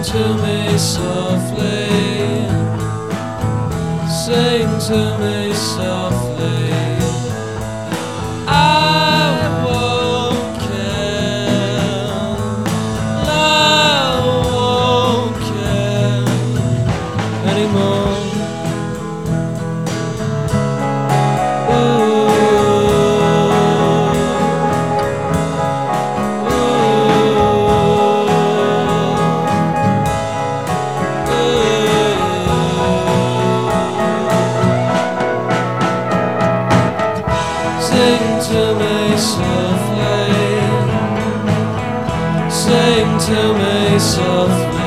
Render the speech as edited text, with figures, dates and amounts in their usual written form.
to me softly, sing to me softly. I won't care, I won't care anymore. Sing to me softly, sing to me softly.